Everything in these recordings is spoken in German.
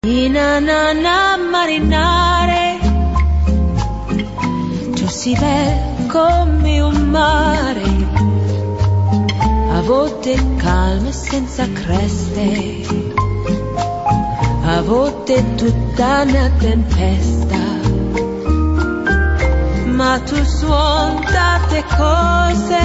Inanana marinare, tu si vede come un mare, a volte calme senza creste, a volte tutta una tempesta, ma tu suoni tante cose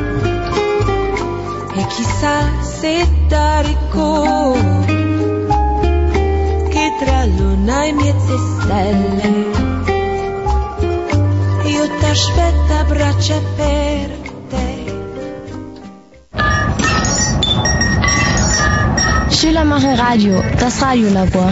e chissà se ti ricordi che tra luna e mezze stelle io t'aspetto a braccia aperte. Schüler machen Radio, das Radiolabor.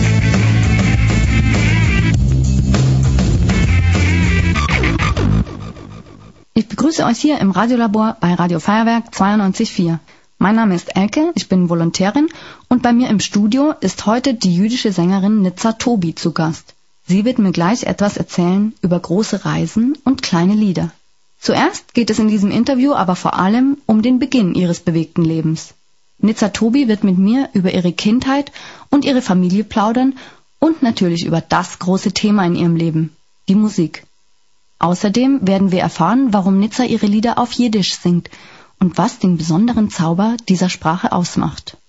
Ich begrüße euch hier im Radiolabor bei Radio Feuerwerk 92.4. Mein Name ist Elke, ich bin Volontärin und bei mir im Studio ist heute die jüdische Sängerin Nitza Tobi zu Gast. Sie wird mir gleich etwas erzählen über große Reisen und kleine Lieder. Zuerst geht es in diesem Interview aber vor allem um den Beginn ihres bewegten Lebens. Nitza Tobi wird mit mir über ihre Kindheit und ihre Familie plaudern und natürlich über das große Thema in ihrem Leben, die Musik. Außerdem werden wir erfahren, warum Nitza ihre Lieder auf Jiddisch singt und was den besonderen Zauber dieser Sprache ausmacht.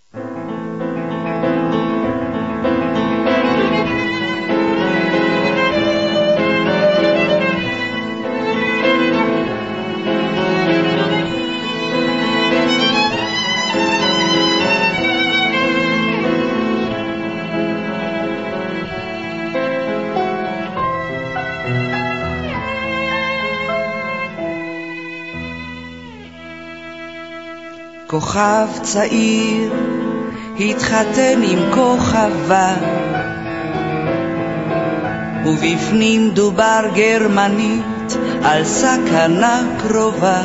כוכב צעיר התחתן עם כוכבה ובפנים דובר גרמנית על סכנה קרובה.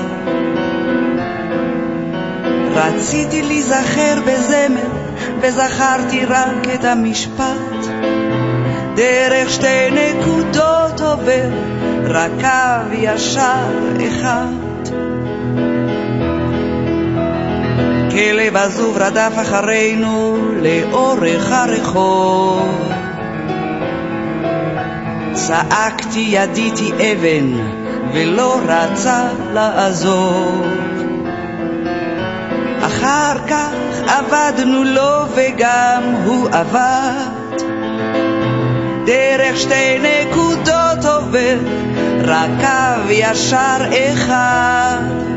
רציתי להיזכר בזמר וזכרתי רק את המשפט, דרך שתי נקודות עובר רק קו ישר אחד. כלב עזוב רדף אחרינו לאורך הרחוב, צעקתי ידיתי אבן ולא רצה לעזוב. אחר כך עבדנו לו וגם הוא עבד, דרך שתי נקודות עובר רק קו ישר אחד.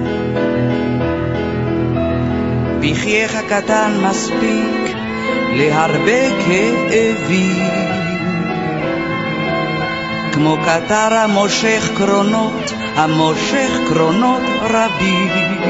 בחייך קטן מספיק להרבה כאבים, כמו קטר המושך קרונות, המושך קרונות רבים.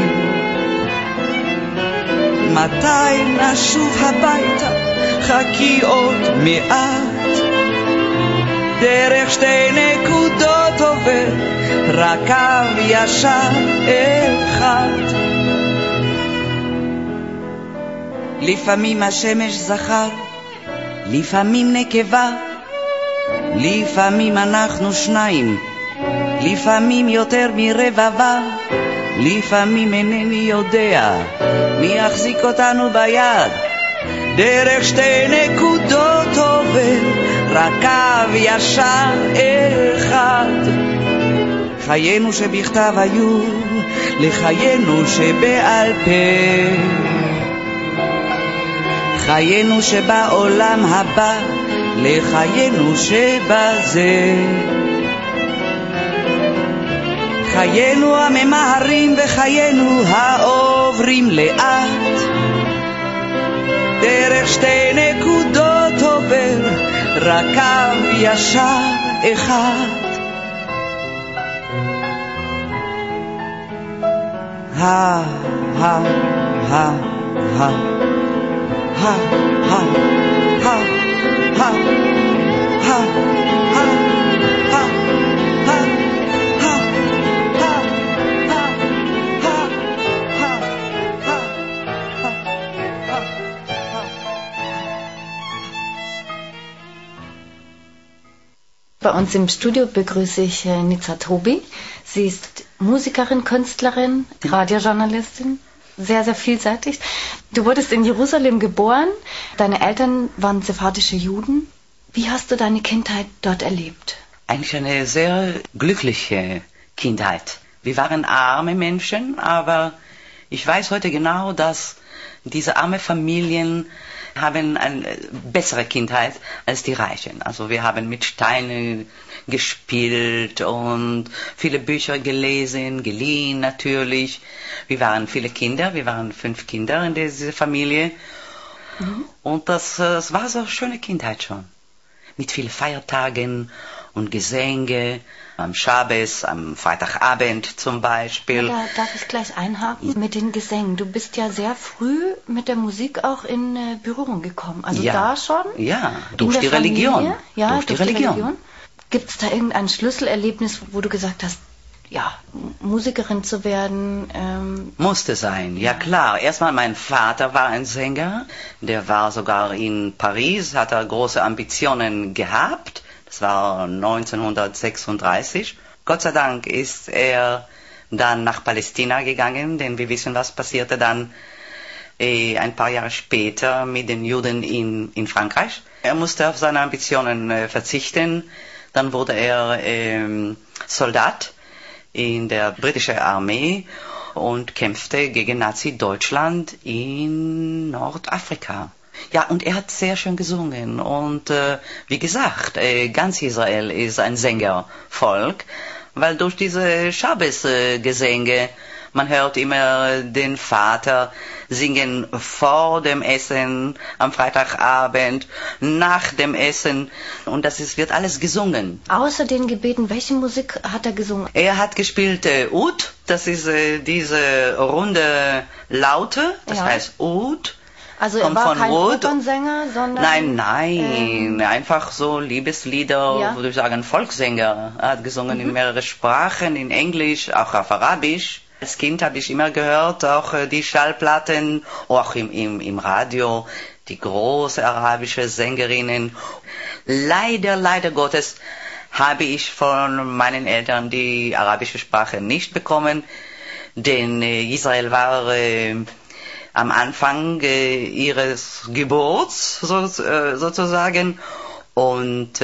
מתי נשוב הביתה? חכי עוד מעט, דרך שתי נקודות עובר רק קו ישר אחד. לפעמים השמש זכר, לפעמים נקבה, לפעמים אנחנו שניים, לפעמים יותר מרבבה, לפעמים אינני יודע מי יחזיק אותנו ביד, דרך שתי נקודות עובר רק קו ישר אחד. חיינו שבכתב היו לחיינו שבעל פה, חיינו שבעולם הבא לחיינו שבזה, חיינו הממהרים וחיינו העוברים לאט, דרך שתי נקודות עובר רק קו ישר אחד. ha ha ha ha ha ha ha ha ha ha ha Bei uns im Studio begrüße ich Nitza Tobi. Sie ist Musikerin, Künstlerin, Radiojournalistin. sehr, sehr vielseitig. Du wurdest in Jerusalem geboren. Deine Eltern waren sephardische Juden. Wie hast du deine Kindheit dort erlebt? Eigentlich eine sehr glückliche Kindheit. Wir waren arme Menschen, aber ich weiß heute genau, dass diese armen Familien haben eine bessere Kindheit als die Reichen. Also wir haben mit Steinen gespielt und viele Bücher gelesen, geliehen natürlich. Wir waren viele Kinder, wir waren 5 Kinder in dieser Familie. Und das war so eine schöne Kindheit schon. Mit vielen Feiertagen und Gesänge, am Schabbes, am Freitagabend zum Beispiel. Da darf ich gleich einhaken mit den Gesängen. Du bist ja sehr früh mit der Musik auch in Berührung gekommen. Also ja, da schon? Ja, durch die Religion. Ja, durch die Religion. Gibt es da irgendein Schlüsselerlebnis, wo du gesagt hast, ja, Musikerin zu werden? Musste sein, ja klar. Erstmal, mein Vater war ein Sänger. Der war sogar in Paris, hat er große Ambitionen gehabt. Das war 1936. Gott sei Dank ist er dann nach Palästina gegangen, denn wir wissen, was passierte dann ein paar Jahre später mit den Juden in Frankreich. Er musste auf seine Ambitionen verzichten. Dann wurde er Soldat in der britischen Armee und kämpfte gegen Nazi-Deutschland in Nordafrika. Ja, und er hat sehr schön gesungen. Und wie gesagt, ganz Israel ist ein Sängervolk, weil durch diese Schabbes-Gesänge, man hört immer den Vater singen vor dem Essen, am Freitagabend, nach dem Essen. Und wird alles gesungen. Außer den Gebeten, welche Musik hat er gesungen? Er hat gespielt Oud, das ist diese runde Laute, das heißt Oud. Also er war kein Opernsänger, sondern... Nein, einfach so Liebeslieder, würde ich sagen, Volkssänger. Er hat gesungen in mehreren Sprachen, in Englisch, auch auf Arabisch. Als Kind habe ich immer gehört, auch die Schallplatten, auch im Radio, die große arabische Sängerinnen. Leider Gottes habe ich von meinen Eltern die arabische Sprache nicht bekommen, denn Israel war am Anfang ihres Geburts sozusagen und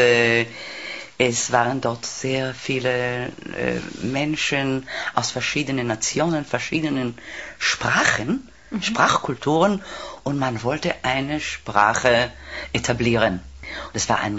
es waren dort sehr viele Menschen aus verschiedenen Nationen, verschiedenen Sprachen, Sprachkulturen und man wollte eine Sprache etablieren. Und es war ein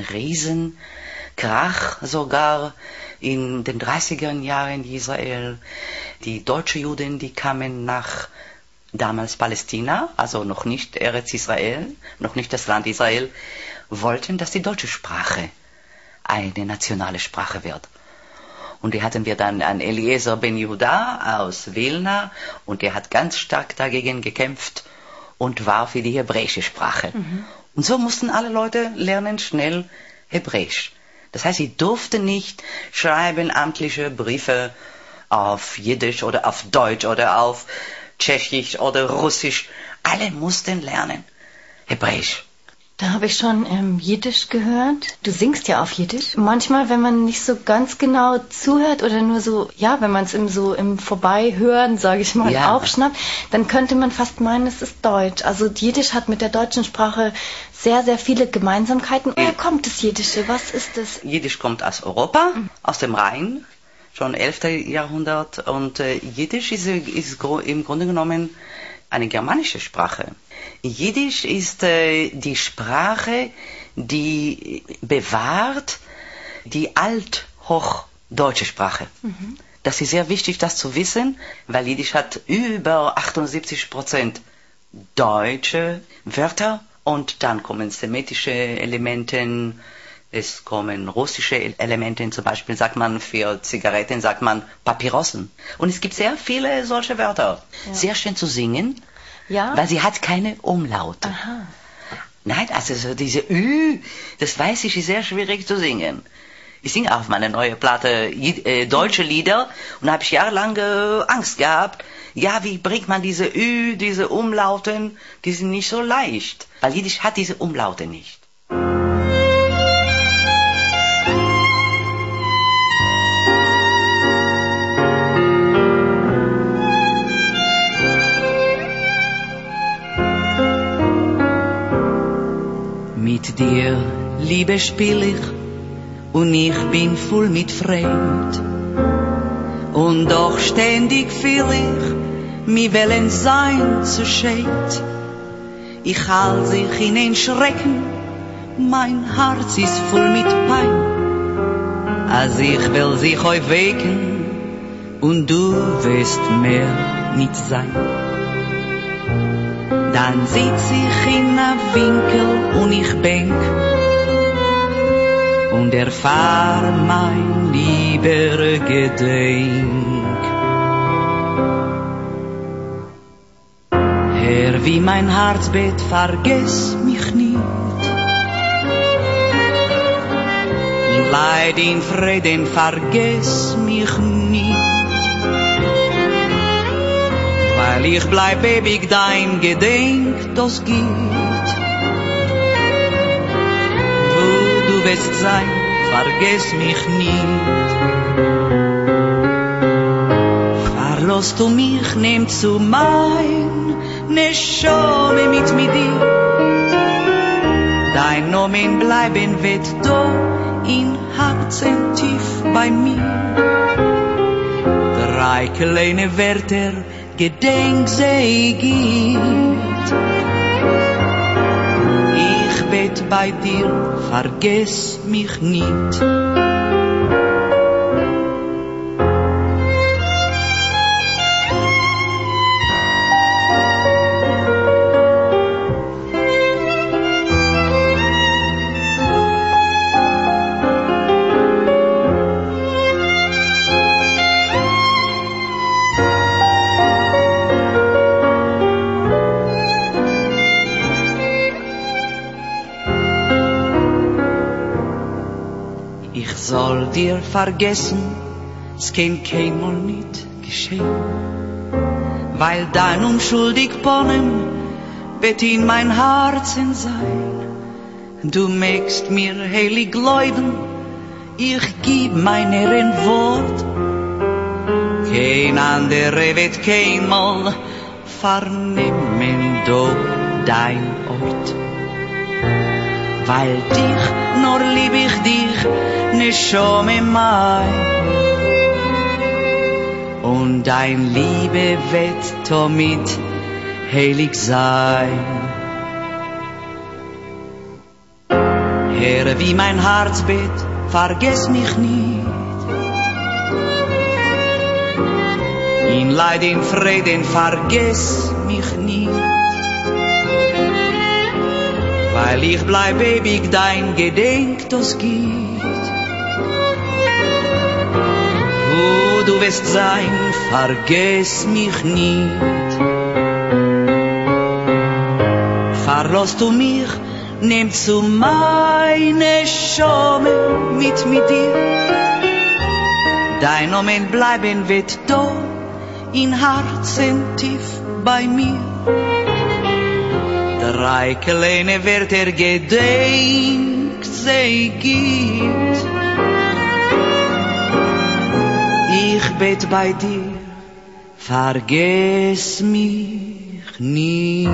Riesenkrach sogar in den 30er Jahren in Israel. Die deutschen Juden, die kamen nach damals Palästina, also noch nicht Eretz Israel, noch nicht das Land Israel, wollten, dass die deutsche Sprache eine nationale Sprache wird. Und die hatten wir dann an Eliezer Ben Yehuda aus Wilna und der hat ganz stark dagegen gekämpft und war für die hebräische Sprache. Und so mussten alle Leute lernen schnell Hebräisch. Das heißt, sie durften nicht schreiben amtliche Briefe auf Jiddisch oder auf Deutsch oder auf Tschechisch oder Russisch. Alle mussten lernen Hebräisch. Da habe ich schon Jiddisch gehört. Du singst ja auf Jiddisch. Manchmal, wenn man nicht so ganz genau zuhört oder nur so, ja, wenn man es im Vorbeihören, sage ich mal, aufschnappt, dann könnte man fast meinen, es ist Deutsch. Also Jiddisch hat mit der deutschen Sprache sehr, sehr viele Gemeinsamkeiten. Woher kommt das Jiddische? Was ist das? Jiddisch kommt aus Europa, aus dem Rhein, schon 11. Jahrhundert. Und Jiddisch ist im Grunde genommen eine germanische Sprache. Jiddisch ist die Sprache, die bewahrt die althochdeutsche Sprache. Das ist sehr wichtig, das zu wissen, weil Jiddisch hat über 78% deutsche Wörter und dann kommen semitische Elemente, es kommen russische Elemente, zum Beispiel sagt man für Zigaretten, sagt man Papyrossen. Und es gibt sehr viele solche Wörter. Ja. Sehr schön zu singen, weil sie hat keine Umlaute. Aha. Nein, also so diese Ü, das weiß ich, ist sehr schwierig zu singen. Ich singe auf meine neue Platte deutsche Lieder und habe ich jahrelang Angst gehabt. Ja, wie bringt man diese Ü, diese Umlauten, die sind nicht so leicht. Weil Jiddisch hat diese Umlaute nicht. der Liebe spiel ich und ich bin voll mit Fremd. Und doch ständig fühl ich, mir wollen sein zu schät. Ich halte sich in den Schrecken, mein Herz ist voll mit Pein. Als ich will sich euch wecken und du wirst mehr nicht sein. Dann sitz ich in einem Winkel und ich denk und erfahr mein lieber Gedenk. Herr, wie mein Herz bet, vergess mich nicht. In Leid, in Frieden, vergess mich nicht. Weil ich bleib ewig dein Gedenk, das geht. Wo du wirst sein, vergess mich nicht. Verlass du mich, nimm zu mein Neshome mit dir. Dein Nomen bleiben wird da in Herzen tief bei mir. Drei kleine Wörter Gedenk sei geht. Ich bet bei dir, vergess mich nicht. Soll dir vergessen, es kann keinmal nicht geschehen, weil dein unschuldig Ponnen wird in mein Herzen sein. Du mögst mir heilig gläuben, ich gib mein Ehrenwort, kein anderer wird keinmal vernehmen do dein Ort. Weil dich, nur lieb ich dich, Neshome mein. Und dein Liebe wird damit heilig sein. Herr, wie mein Herz bet, vergess mich nicht. In Leid, in Frieden, vergess mich nicht. Weil ich bleib ewig dein Gedenk, das geht. Wo du wirst sein, vergess mich nicht. Verlass du mich, nimm zu meine Schome mit dir. Dein Nomen bleiben wird da in Herzen tief bei mir. Drei kleine Wörter Gedenk sei geht. Ich bet bei dir, vergess mich nicht.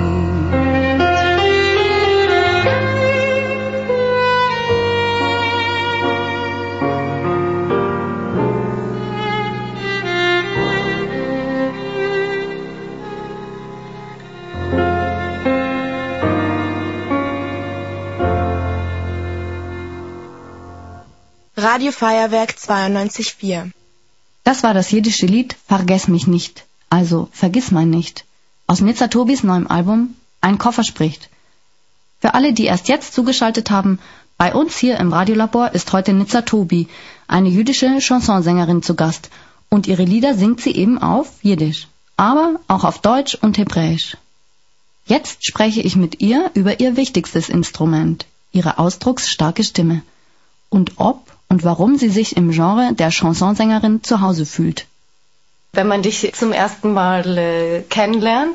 Radio Feuerwerk 92,4. Das war das jiddische Lied Vergess mich nicht, also Vergiss mein nicht, aus Nizza Tobis neuem Album Ein Koffer spricht. Für alle, die erst jetzt zugeschaltet haben, bei uns hier im Radiolabor ist heute Nizza Tobi, eine jüdische Chansonsängerin zu Gast, und ihre Lieder singt sie eben auf Jiddisch, aber auch auf Deutsch und Hebräisch. Jetzt spreche ich mit ihr über ihr wichtigstes Instrument, ihre ausdrucksstarke Stimme, und ob und warum sie sich im Genre der Chansonsängerin zu Hause fühlt. Wenn man dich zum ersten Mal kennenlernt,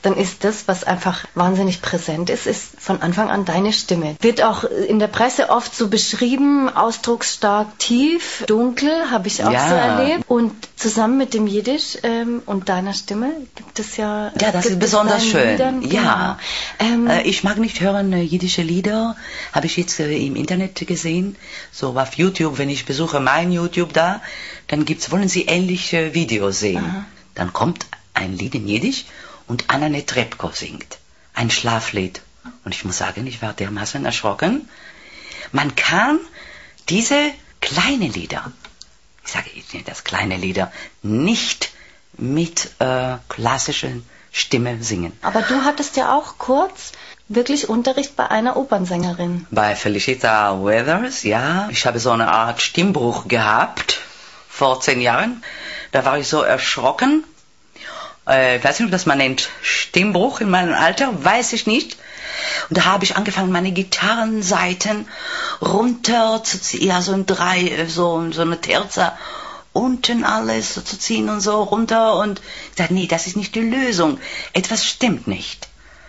dann ist das, was einfach wahnsinnig präsent ist von Anfang an deine Stimme. Wird auch in der Presse oft so beschrieben, ausdrucksstark, tief, dunkel, habe ich auch so erlebt. Und zusammen mit dem Jiddisch und deiner Stimme gibt es ja... Ja, das ist besonders schön. Liedern, ja. Genau. Ich mag nicht hören jiddische Lieder, habe ich jetzt im Internet gesehen, so auf YouTube, wenn ich besuche mein YouTube da, dann wollen Sie ähnliche Videos sehen. Aha. Dann kommt ein Lied in Jiddisch und Anna Netrebko singt. Ein Schlaflied. Und ich muss sagen, ich war dermaßen erschrocken. Man kann diese kleinen Lieder, ich sage das kleine Lieder, nicht mit klassischer Stimme singen. Aber du hattest ja auch kurz wirklich Unterricht bei einer Opernsängerin. Bei Felicita Weathers, ja. Ich habe so eine Art Stimmbruch gehabt vor 10 Jahren. Da war ich so erschrocken. Ich weiß nicht, ob das man nennt Stimmbruch in meinem Alter, weiß ich nicht. Und da habe ich angefangen, meine Gitarrenseiten runter zu ziehen, ja, so in 3, so eine Terza, unten alles so zu ziehen und so runter. Und ich dachte, nee, das ist nicht die Lösung. Etwas stimmt nicht.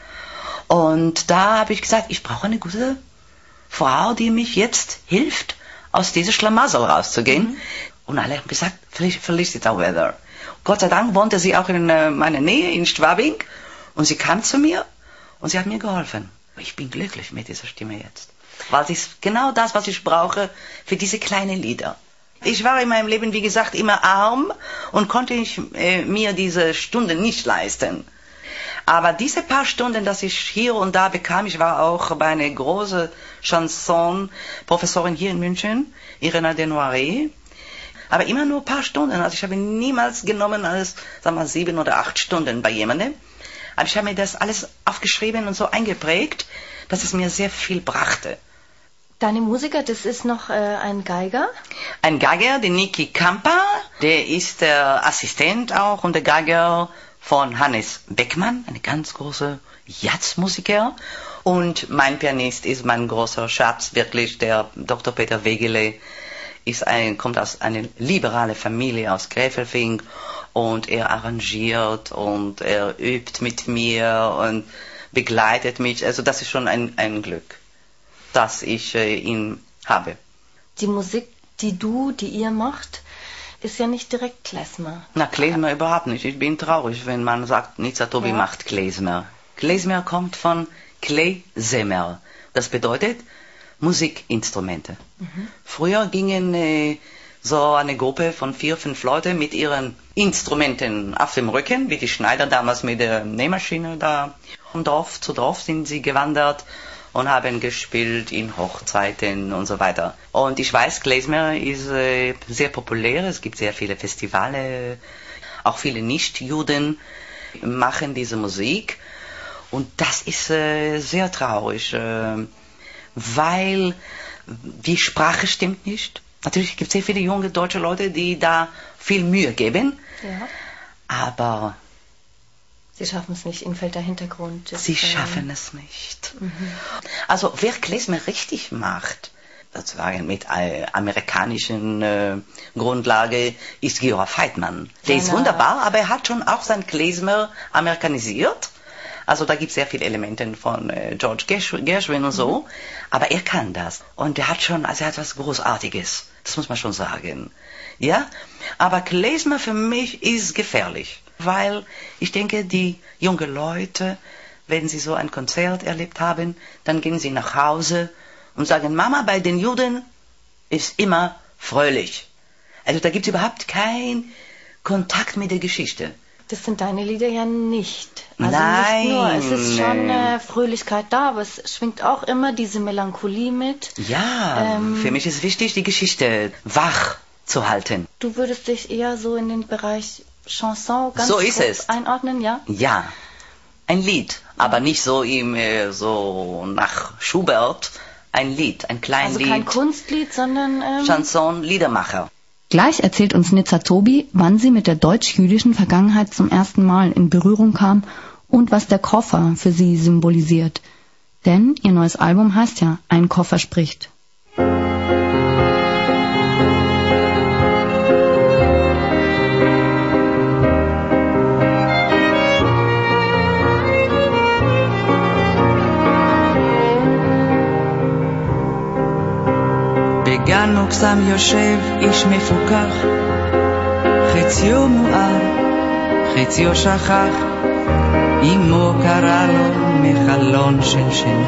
Und da habe ich gesagt, ich brauche eine gute Frau, die mich jetzt hilft, aus diesem Schlamassel rauszugehen. Und alle haben gesagt, Felicita Weather. Gott sei Dank wohnte sie auch in meiner Nähe, in Schwabing. Und sie kam zu mir und sie hat mir geholfen. Ich bin glücklich mit dieser Stimme jetzt. Weil sie ist genau das, was ich brauche für diese kleinen Lieder. Ich war in meinem Leben, wie gesagt, immer arm und konnte mir diese Stunden nicht leisten. Aber diese paar Stunden, dass ich hier und da bekam, ich war auch bei einer großen Chanson-Professorin hier in München, Irena Denoiré. Aber immer nur ein paar Stunden. Also ich habe niemals genommen als, sagen wir mal, 7 oder 8 Stunden bei jemandem. Aber ich habe mir das alles aufgeschrieben und so eingeprägt, dass es mir sehr viel brachte. Deine Musiker, das ist noch ein Geiger? Ein Geiger, der Niki Kampa, der ist der Assistent auch und der Geiger von Hannes Beckmann, eine ganz große Jazzmusiker. Und mein Pianist ist mein großer Schatz, wirklich, der Dr. Peter Wegele. Kommt aus einer liberalen Familie aus Gräfelfing und er arrangiert und er übt mit mir und begleitet mich. Also das ist schon ein Glück, dass ich ihn habe. Die Musik, die ihr macht, ist ja nicht direkt Klezmer. Na, Klezmer überhaupt nicht. Ich bin traurig, wenn man sagt, Nitza Tobi macht Klezmer. Klezmer kommt von Klezmer. Das bedeutet Musikinstrumente. Früher gingen so eine Gruppe von 4, 5 Leute mit ihren Instrumenten auf dem Rücken, wie die Schneider damals mit der Nähmaschine da. Von Dorf zu Dorf sind sie gewandert und haben gespielt in Hochzeiten und so weiter. Und ich weiß, Klezmer ist sehr populär, es gibt sehr viele Festivale, auch viele Nichtjuden machen diese Musik. Und das ist sehr traurig. Weil die Sprache stimmt nicht. Natürlich gibt es sehr viele junge deutsche Leute, die da viel Mühe geben, aber sie schaffen es nicht, ihnen fehlt der Hintergrund. Sie schaffen es nicht. Also wer Klezmer richtig macht, sozusagen mit amerikanischen Grundlage, ist Georg Heidmann. Der ist wunderbar, aber er hat schon auch sein Klezmer amerikanisiert. Also da gibt es sehr viele Elemente von George Gershwin und so, aber er kann das. Und er hat was Großartiges, das muss man schon sagen. Ja, aber Klezmer für mich ist gefährlich, weil ich denke, die jungen Leute, wenn sie so ein Konzert erlebt haben, dann gehen sie nach Hause und sagen, Mama, bei den Juden ist immer fröhlich. Also da gibt es überhaupt keinen Kontakt mit der Geschichte. Das sind deine Lieder ja nicht. Also nein. Nicht nur, es ist schon Fröhlichkeit da, aber es schwingt auch immer diese Melancholie mit. Ja, für mich ist wichtig, die Geschichte wach zu halten. Du würdest dich eher so in den Bereich Chanson ganz so ist es. Einordnen, ja? Ja, ein Lied, aber nicht so so nach Schubert. Ein Lied, ein kleines Lied. Also kein Kunstlied, sondern Chanson, Liedermacher. Gleich erzählt uns Nitza Tobi, wann sie mit der deutsch-jüdischen Vergangenheit zum ersten Mal in Berührung kam und was der Koffer für sie symbolisiert. Denn ihr neues Album heißt ja Ein Koffer spricht. בגן מוקסם יושב איש מפוכח, חציו מואר, חציו שכח, אמו קרא לו מחלון של שינה,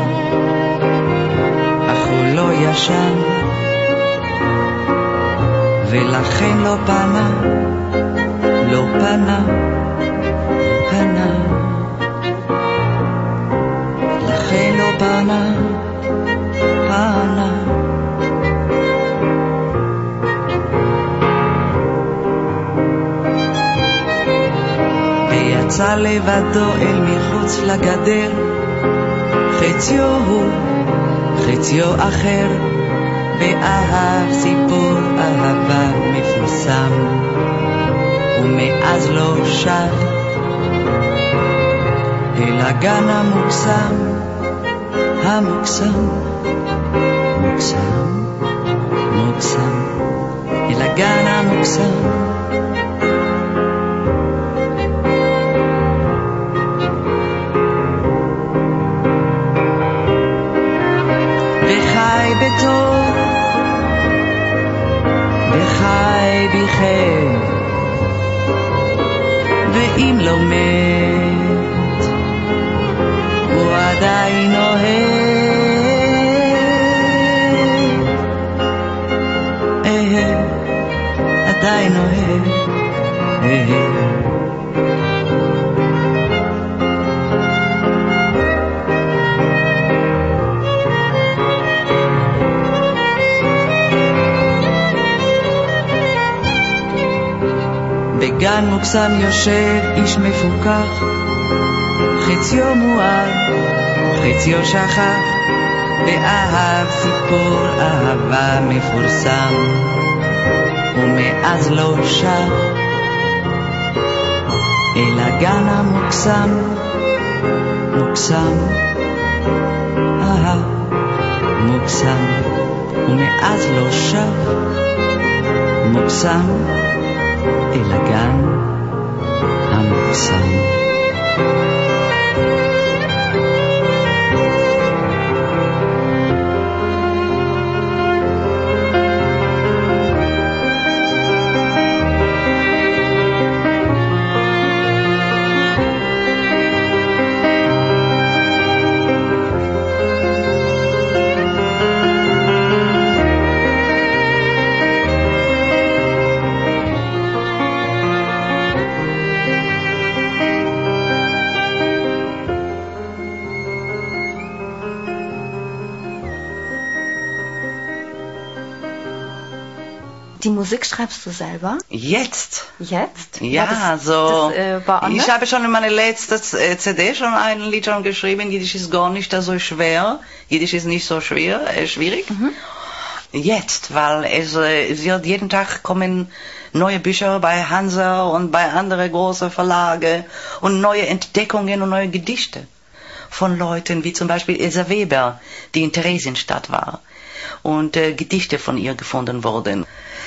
אך הוא לא ישן, ולכן לא פנה, לא פנה, פנה, לכן לא פנה, פנה. ויצא לבדו אל מחוץ לגדר, חציו הוא, חציו אחר, ואהב סיפור אהבה מפורסם, ומאז לא שב אל הגן המוקסם, המוקסם, מוקסם, מוקסם, אל הגן המוקסם. וחי בטוב, וחי בחן, ואם לא מת, הוא עדיין אוהב, עדיין אוהב, בגן מוקסם יושב איש מפוכח, חציו מואר, חציו שכח, ואהב סיפור אהבה מפורסם, ומאז לא שב אל הגן המוקסם, מוקסם, מוקסם, ומאז לא שב מוקסם אל הגן המוקסם. Die Musik schreibst du selber? Jetzt? Jetzt? Ja, ich habe schon in meiner letzten CD schon ein Lied schon geschrieben. Jiddisch ist gar nicht so schwer. Jiddisch ist nicht so schwierig. Mhm. Jetzt, weil es wird jeden Tag kommen neue Bücher bei Hansa und bei anderen großen Verlagen und neue Entdeckungen und neue Gedichte von Leuten wie zum Beispiel Elsa Weber, die in Theresienstadt war und Gedichte von ihr gefunden wurden.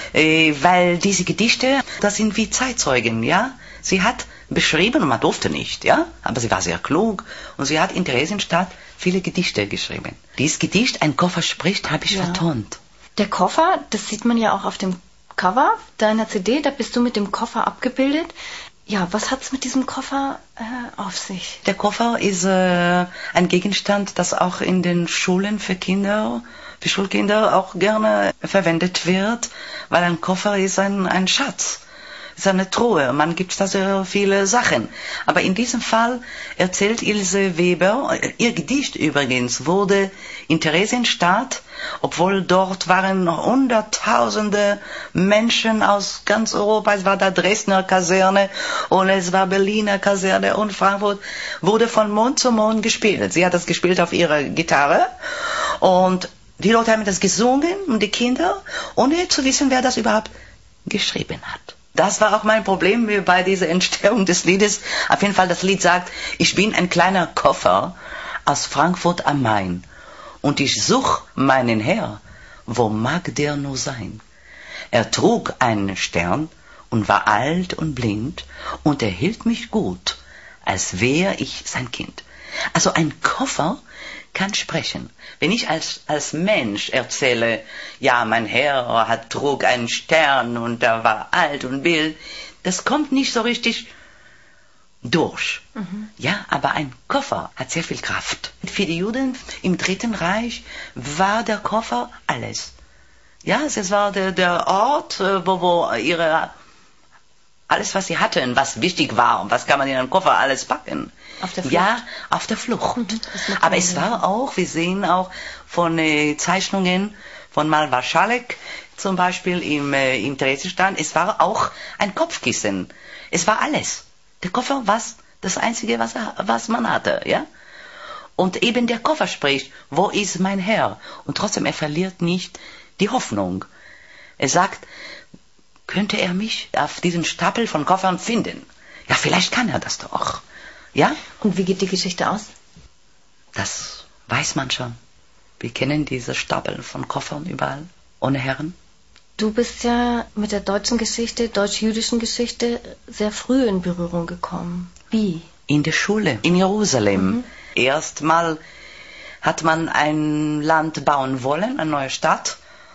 Weil diese Gedichte, das sind wie Zeitzeugen, ja. Sie hat beschrieben und man durfte nicht, ja. Aber sie war sehr klug und sie hat in Theresienstadt viele Gedichte geschrieben. Dieses Gedicht, Ein Koffer spricht, habe ich vertont. Der Koffer, das sieht man ja auch auf dem Cover deiner CD, da bist du mit dem Koffer abgebildet. Ja, was hat's mit diesem Koffer auf sich? Der Koffer ist ein Gegenstand, das auch in den Schulen für Schulkinder auch gerne verwendet wird, weil ein Koffer ist ein Schatz, ist eine Truhe, man gibt da sehr viele Sachen. Aber in diesem Fall erzählt Ilse Weber, ihr Gedicht übrigens wurde in Theresienstadt, obwohl dort waren Hunderttausende Menschen aus ganz Europa, es war da Dresdner Kaserne und es war Berliner Kaserne und Frankfurt, wurde von Mond zu Mond gespielt. Sie hat das gespielt auf ihrer Gitarre und die Leute haben das gesungen und die Kinder, ohne zu wissen, wer das überhaupt geschrieben hat. Das war auch mein Problem bei dieser Entstehung des Liedes. Auf jeden Fall, das Lied sagt, ich bin ein kleiner Koffer aus Frankfurt am Main und ich such meinen Herr, wo mag der nur sein? Er trug einen Stern und war alt und blind und er hielt mich gut, als wär ich sein Kind. Also ein Koffer, kann sprechen. Wenn ich als Mensch erzähle, ja, mein Herr trug einen Stern und er war alt und wild, das kommt nicht so richtig durch. Ja, aber ein Koffer hat sehr viel Kraft. Für die Juden im Dritten Reich war der Koffer alles. Ja, es war der Ort, wo alles, was sie hatten, was wichtig war, und was kann man in einem Koffer alles packen. Auf der Flucht? Ja, auf der Flucht. Aber es war auch, wir sehen auch von Zeichnungen von Malva Schalek, zum Beispiel im Theresienstand, es war auch ein Kopfkissen. Es war alles. Der Koffer war das Einzige, was man hatte, ja. Und eben der Koffer spricht, wo ist mein Herr? Und trotzdem, er verliert nicht die Hoffnung. Er sagt, könnte er mich auf diesen Stapel von Koffern finden? Ja, vielleicht kann er das doch. Ja? Und wie geht die Geschichte aus? Das weiß man schon. Wir kennen diese Stapel von Koffern überall, ohne Herren. Du bist ja mit der deutschen Geschichte, deutsch-jüdischen Geschichte, sehr früh in Berührung gekommen. Wie? In der Schule, in Jerusalem. Erstmal hat man ein Land bauen wollen, eine neue Stadt.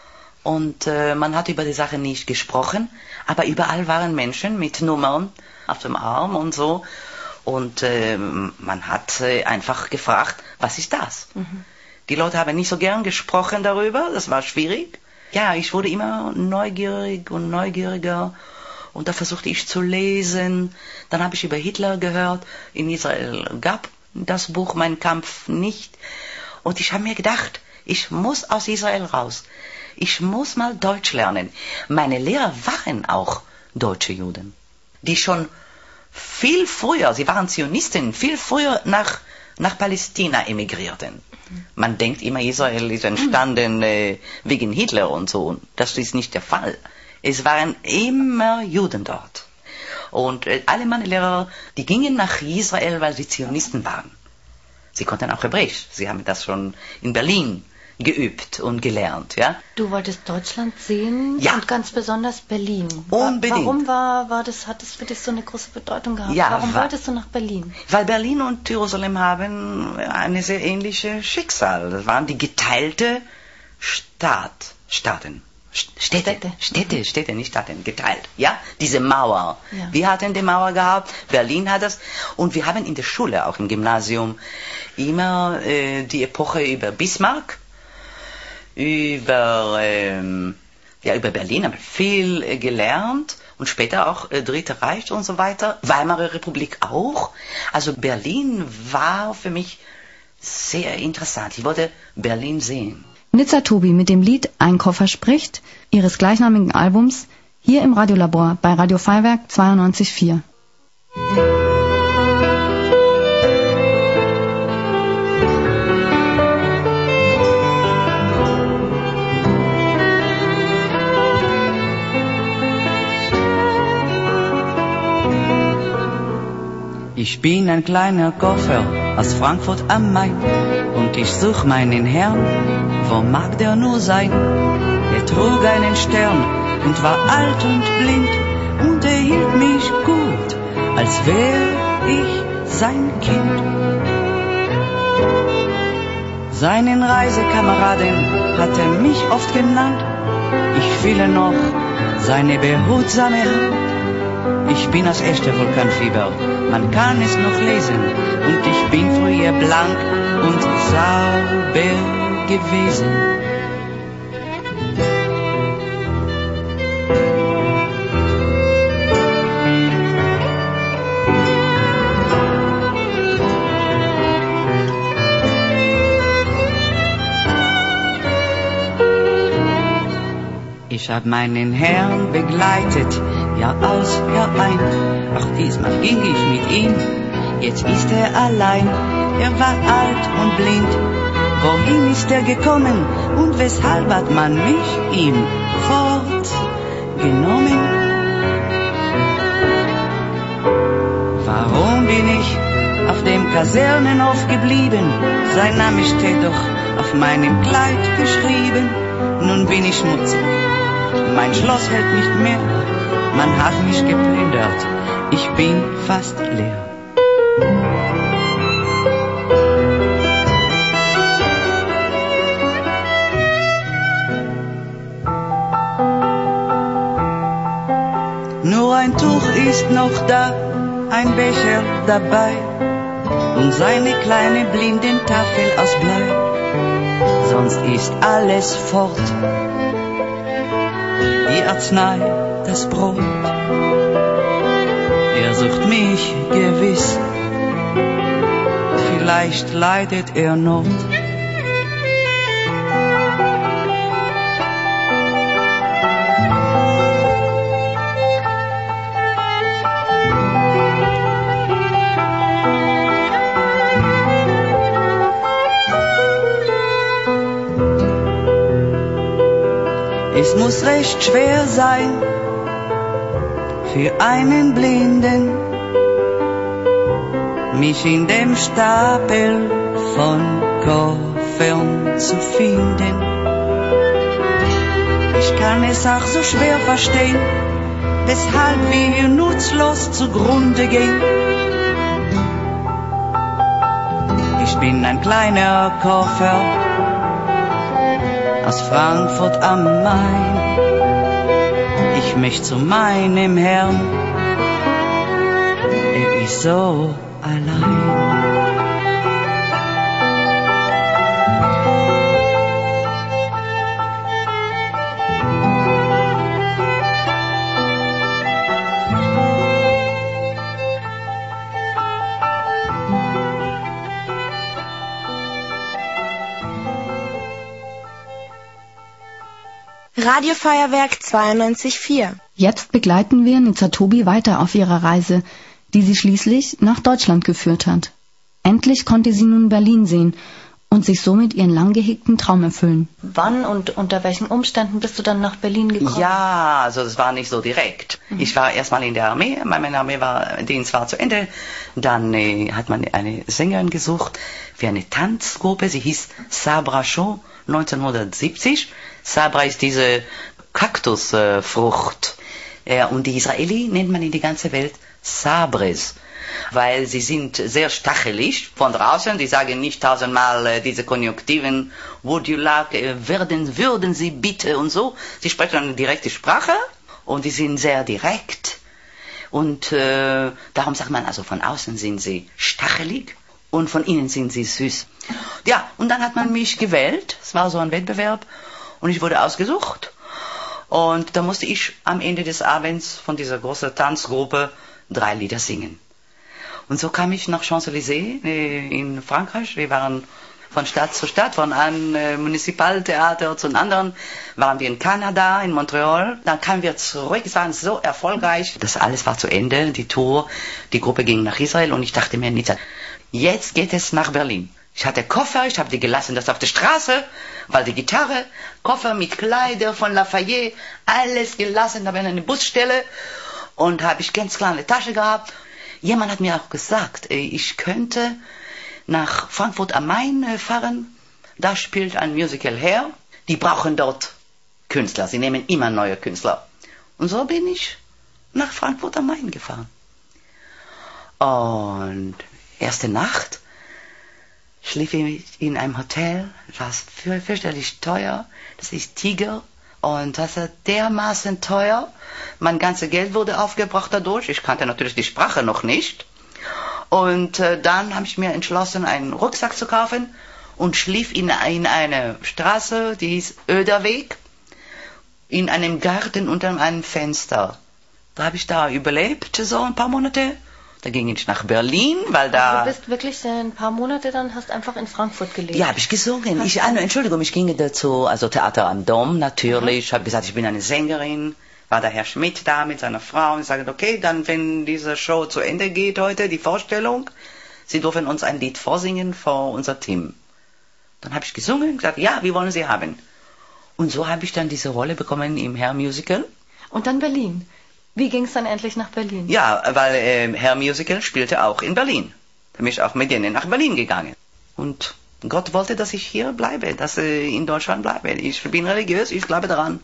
Und man hat über die Sache nicht gesprochen. Aber überall waren Menschen mit Nummern auf dem Arm und so. Und man hat einfach gefragt, was ist das? Die Leute haben nicht so gern gesprochen darüber, das war schwierig. Ja, ich wurde immer neugierig und neugieriger und da versuchte ich zu lesen. Dann habe ich über Hitler gehört. In Israel gab das Buch Mein Kampf nicht. Und ich habe mir gedacht, ich muss aus Israel raus. Ich muss mal Deutsch lernen. Meine Lehrer waren auch deutsche Juden, die schon viel früher, sie waren Zionisten, viel früher nach Palästina emigrierten. Man denkt immer, Israel ist entstanden wegen Hitler und so. Das ist nicht der Fall. Es waren immer Juden dort. Und alle meine Lehrer, die gingen nach Israel, weil sie Zionisten waren. Sie konnten auch Hebräisch. Sie haben das schon in Berlin geübt und gelernt, ja. Du wolltest Deutschland sehen, ja, und ganz besonders Berlin. Unbedingt. Warum hat das für dich so eine große Bedeutung gehabt? Ja, warum wolltest du nach Berlin? Weil Berlin und Jerusalem haben eine sehr ähnliche Schicksal. Das waren die geteilte Städte, nicht Staaten, geteilt. Ja, diese Mauer. Ja. Wir hatten die Mauer gehabt, Berlin hat das. Und wir haben in der Schule, auch im Gymnasium, immer die Epoche über Bismarck, über Berlin haben wir viel gelernt und später auch Dritte Reich und so weiter. Weimarer Republik auch. Also Berlin war für mich sehr interessant. Ich wollte Berlin sehen. Nizza Tobi mit dem Lied Ein Koffer spricht, ihres gleichnamigen Albums, hier im Radiolabor bei Radio Feuerwerk 92.4. Ich bin ein kleiner Koffer aus Frankfurt am Main und ich such meinen Herrn, wo mag der nur sein? Er trug einen Stern und war alt und blind und er hielt mich gut, als wär ich sein Kind. Seinen Reisekameraden hat er mich oft genannt, ich fühle noch seine behutsame Hand. Ich bin das echte Vulkanfieber, man kann es noch lesen. Und ich bin früher blank und sauber gewesen. Ich hab meinen Herrn begleitet, Jahr aus, Jahr ein. Auch diesmal ging ich mit ihm, jetzt ist er allein. Er war alt und blind, wohin ist er gekommen? Und weshalb hat man mich ihm fortgenommen? Warum bin ich auf dem Kasernenhof geblieben? Sein Name steht doch auf meinem Kleid geschrieben. Nun bin ich schmutzig, mein Schloss hält nicht mehr. Man hat mich geplündert, ich bin fast leer. Nur ein Tuch ist noch da, ein Becher dabei und seine kleine Blindentafel aus Blei. Sonst ist alles fort, die Arznei, das Brot. Er sucht mich gewiss, vielleicht leidet er Not. Es muss recht schwer sein für einen Blinden, mich in dem Stapel von Koffern zu finden. Ich kann es auch so schwer verstehen, weshalb wir hier nutzlos zugrunde gehen. Ich bin ein kleiner Koffer aus Frankfurt am Main. Ich möchte zu meinem Herrn, er ist so allein. Radiofeuerwerk 92.4. Jetzt begleiten wir Nizza Tobi weiter auf ihrer Reise, die sie schließlich nach Deutschland geführt hat. Endlich konnte sie nun Berlin sehen und sich somit ihren lang gehegten Traum erfüllen. Wann und unter welchen Umständen bist du dann nach Berlin gekommen? Ja, also das war nicht so direkt. Ich war erstmal in der Armee, mein Armeedienst war zu Ende. Dann hat man eine Sängerin gesucht für eine Tanzgruppe, sie hieß Sabra Show 1970. Sabra ist diese Kaktusfrucht. Und die Israeli nennt man in die ganze Welt Sabres, weil sie sind sehr stachelig von draußen. Die sagen nicht tausendmal diese Konjunktiven, would you like, würden sie bitte und so. Sie sprechen eine direkte Sprache und die sind sehr direkt. Und darum sagt man, also von außen sind sie stachelig und von innen sind sie süß. Ja, und dann hat man mich gewählt. Es war so ein Wettbewerb. Und ich wurde ausgesucht. Und da musste ich am Ende des Abends von dieser großen Tanzgruppe 3 Lieder singen. Und so kam ich nach Champs-Élysées in Frankreich. Wir waren von Stadt zu Stadt, von einem Municipaltheater zum anderen. Waren wir in Kanada, in Montreal. Dann kamen wir zurück. Es war so erfolgreich. Das alles war zu Ende, die Tour. Die Gruppe ging nach Israel und ich dachte mir, Nizza, jetzt geht es nach Berlin. Ich hatte Koffer, ich habe die gelassen, das auf der Straße, weil die Gitarre, Koffer mit Kleider von Lafayette, alles gelassen, da war eine Busstelle und habe ich ganz kleine Tasche gehabt. Jemand hat mir auch gesagt, ich könnte nach Frankfurt am Main fahren, da spielt ein Musical her, die brauchen dort Künstler, sie nehmen immer neue Künstler. Und so bin ich nach Frankfurt am Main gefahren. Und erste Nacht schlief ich in einem Hotel, das war fürchterlich teuer, das ist Tiger und das ist dermaßen teuer, mein ganzes Geld wurde aufgebraucht dadurch, ich kannte natürlich die Sprache noch nicht und dann habe ich mir entschlossen, einen Rucksack zu kaufen und schlief in einer Straße, die hieß Oederweg, in einem Garten unter einem Fenster. Da habe ich da überlebt, so ein paar Monate. Da ging ich nach Berlin, weil da... Also du bist wirklich ein paar Monate dann, hast einfach in Frankfurt gelebt? Ja, habe ich gesungen. Entschuldigung, ich ging dazu, also Theater am Dom natürlich. Ich habe gesagt, ich bin eine Sängerin. War der Herr Schmidt da mit seiner Frau und sagte, okay, dann wenn diese Show zu Ende geht heute, die Vorstellung, Sie dürfen uns ein Lied vorsingen vor unser Team. Dann habe ich gesungen und gesagt, ja, wir wollen Sie haben. Und so habe ich dann diese Rolle bekommen im Hair Musical. Und dann Berlin. Wie ging es dann endlich nach Berlin? Ja, weil Hair Musical spielte auch in Berlin. Da bin ich auch mit denen nach Berlin gegangen. Und Gott wollte, dass ich hier bleibe, dass ich in Deutschland bleibe. Ich bin religiös, ich glaube daran.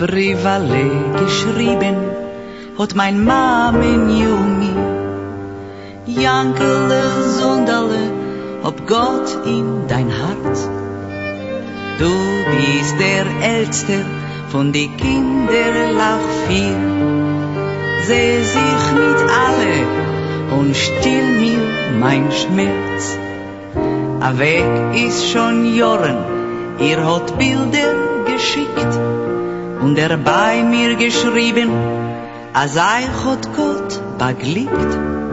Briefele geschrieben hat mein Mamen Jungi. Jankele, Sonderle, ob Gott in dein Herz. Du bist der Älteste von die Kinderlach 4. Seh sich mit alle und still mir mein Schmerz. A weg ist schon Jahren, hat Bilder geschickt und bei mir geschrieben, als hat Gott beglückt.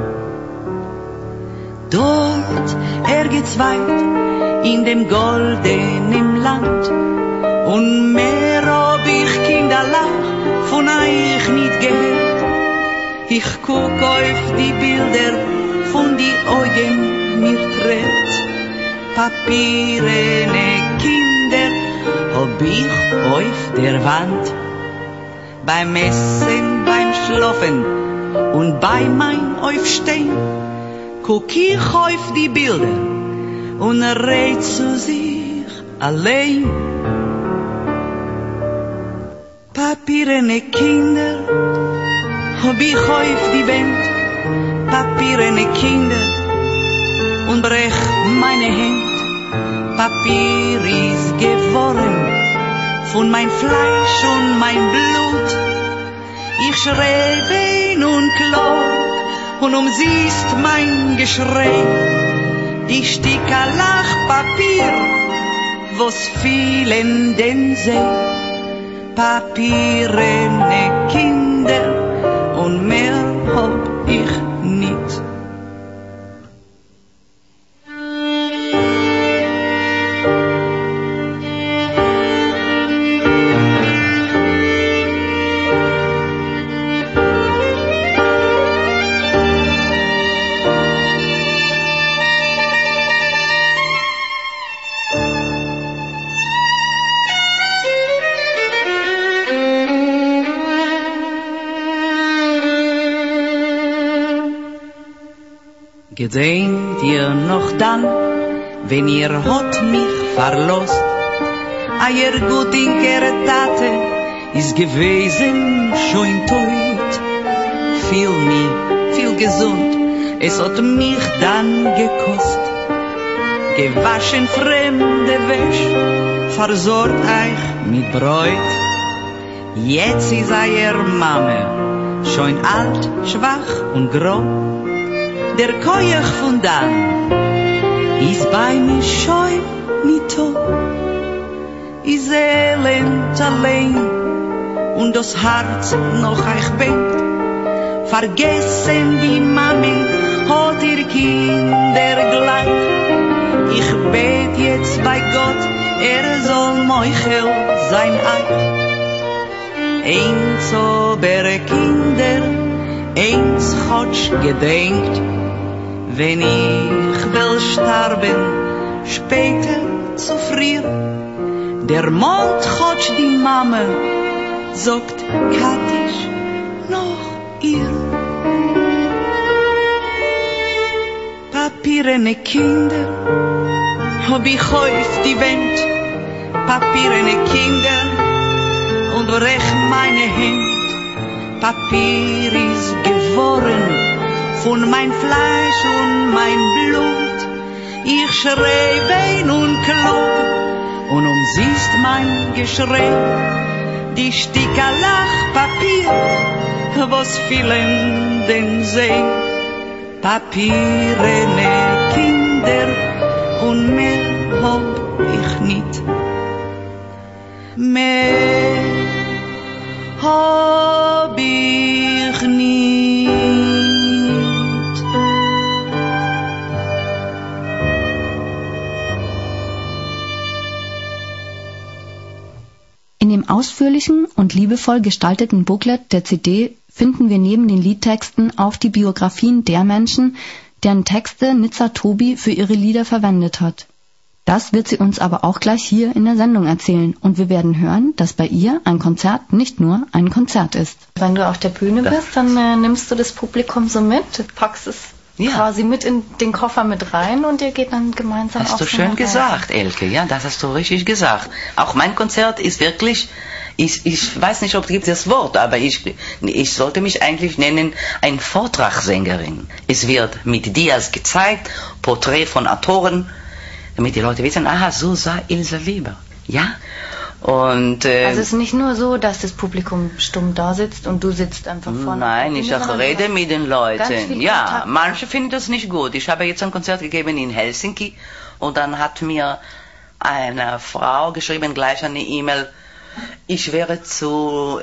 Dort geht's weit in dem goldenen Land und mehr hab ich Kinderlach von euch nicht gehört. Ich guck auf die Bilder von die Augen mir trägt. Papierene Kinder hab ich auf der Wand. Beim Essen, beim Schlafen und bei mein Aufstehen guck ich auf die Bilder und red zu sich allein. Papierene Kinder hab ich auf die Wand, papierene Kinder und brech meine Hände. Papier ist geworden von mein Fleisch und mein Blut. Ich schreibe und klag und siehst mein Geschrei. Die Sticker Lachpapier, was fiel in den See. Papierene Kinder und mehr hab ich nicht. Gedenkt ihr noch dann, wenn ihr hat mich verlost? Eier gutinker Tate ist gewesen schon tot. Viel gesund, es hat mich dann gekost. Gewaschen fremde Wäsch, versorgt euch mit Bräut. Jetzt ist eier Mame schon alt, schwach und grob. Der Koyach von dann ist bei mir scheu nicht tot. Ist elend allein und das Herz noch euch bängt. Vergessen die Mami hat ihr Kinder gleich. Ich bet jetzt bei Gott, soll Meuchel sein Eich. Eins aber Kinder, eins hat's gedenkt. Wenn ich will sterben, später zu früh, der Mond hat die Mama, sagt Katisch noch ihr. Papierene Kinder hab ich auf die Wand, papierene Kinder und brech meine Hände. Papier ist geworden von mein Fleisch und mein Blut. Ich schreibe und klug und siehst mein Geschrei. Die Sticker Lachpapier, was fielen den See. Papierene Kinder und mehr hab ich nicht. Mehr hab ich nicht. In dem ausführlichen und liebevoll gestalteten Booklet der CD finden wir neben den Liedtexten auch die Biografien der Menschen, deren Texte Nizza Tobi für ihre Lieder verwendet hat. Das wird sie uns aber auch gleich hier in der Sendung erzählen und wir werden hören, dass bei ihr ein Konzert nicht nur ein Konzert ist. Wenn du auf der Bühne bist, dann nimmst du das Publikum so mit, packst es quasi mit in den Koffer mit rein und ihr geht dann gemeinsam auf. Hast du schön gesagt, Elke, ja, das hast du richtig gesagt. Auch mein Konzert ist wirklich Ich weiß nicht, ob es gibt das Wort, aber ich sollte mich eigentlich nennen ein Vortragssängerin. Es wird mit Dias gezeigt, Porträt von Autoren, damit die Leute wissen, aha, so sah Ilse Weber. Ja? Und, also es ist nicht nur so, dass das Publikum stumm da sitzt und du sitzt einfach vorne. Nein, ich rede mit den Leuten. Ja, manche finden das nicht gut. Ich habe jetzt ein Konzert gegeben in Helsinki und dann hat mir eine Frau geschrieben, gleich eine E-Mail, ich wäre zu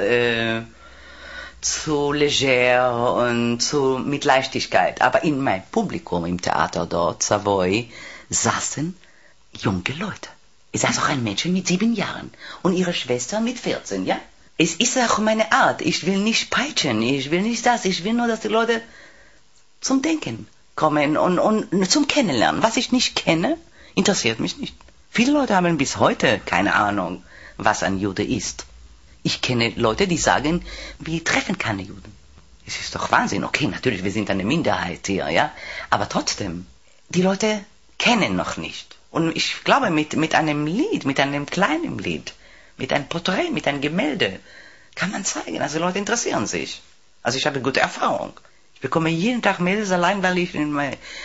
leger und mit Leichtigkeit. Aber in meinem Publikum im Theater dort, Savoy, saßen junge Leute. Es saß auch ein Mädchen mit 7 Jahren und ihre Schwester mit 14, ja? Es ist auch meine Art. Ich will nicht peitschen, ich will nicht das. Ich will nur, dass die Leute zum Denken kommen und zum Kennenlernen. Was ich nicht kenne, interessiert mich nicht. Viele Leute haben bis heute keine Ahnung, was ein Jude ist. Ich kenne Leute, die sagen, wir treffen keine Juden. Es ist doch Wahnsinn. Okay, natürlich, wir sind eine Minderheit hier, ja? Aber trotzdem, die Leute kennen noch nicht. Und ich glaube, mit einem Lied, mit einem kleinen Lied, mit einem Porträt, mit einem Gemälde, kann man zeigen. Also Leute interessieren sich. Also ich habe gute Erfahrung. Ich bekomme jeden Tag Mails allein, weil ich in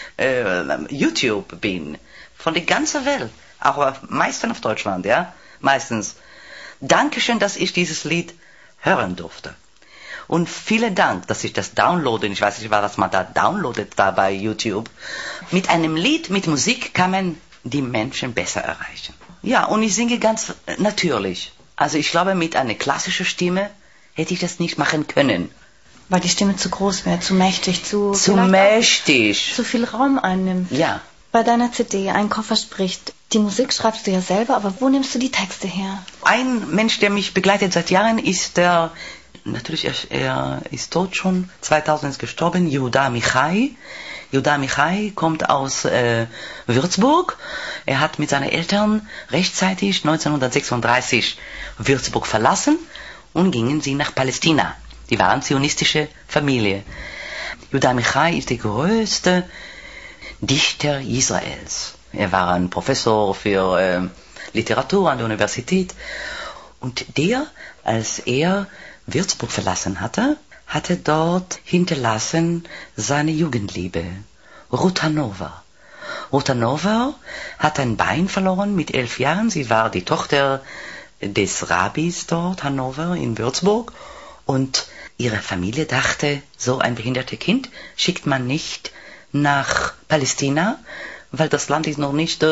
YouTube bin. Von der ganzen Welt. Auch meistens auf Deutschland, ja? Meistens. Dankeschön, dass ich dieses Lied hören durfte. Und vielen Dank, dass ich das downloade. Ich weiß nicht, was man da downloadet da bei YouTube. Mit einem Lied, mit Musik kann man die Menschen besser erreichen. Ja, und ich singe ganz natürlich. Also ich glaube, mit einer klassischen Stimme hätte ich das nicht machen können. Weil die Stimme zu groß wäre, zu mächtig, zu mächtig. Zu viel Raum einnimmt. Ja. Bei deiner CD, Ein Koffer spricht, die Musik schreibst du ja selber, aber wo nimmst du die Texte her? Ein Mensch, der mich begleitet seit Jahren, ist natürlich, er ist tot schon, 2000 ist gestorben, Yehuda Amichai. Yehuda Amichai kommt aus Würzburg. Er hat mit seinen Eltern rechtzeitig 1936 Würzburg verlassen und gingen sie nach Palästina. Die waren zionistische Familie. Yehuda Amichai ist der größte Dichter Israels. Er war ein Professor für Literatur an der Universität. Und als er Würzburg verlassen hatte, hatte dort hinterlassen seine Jugendliebe, Ruth Hanover. Ruth Hanover hat ein Bein verloren mit 11 Jahren. Sie war die Tochter des Rabbis dort, Hannover, in Würzburg. Und ihre Familie dachte, so ein behindertes Kind schickt man nicht nach Palästina, weil das Land ist noch nicht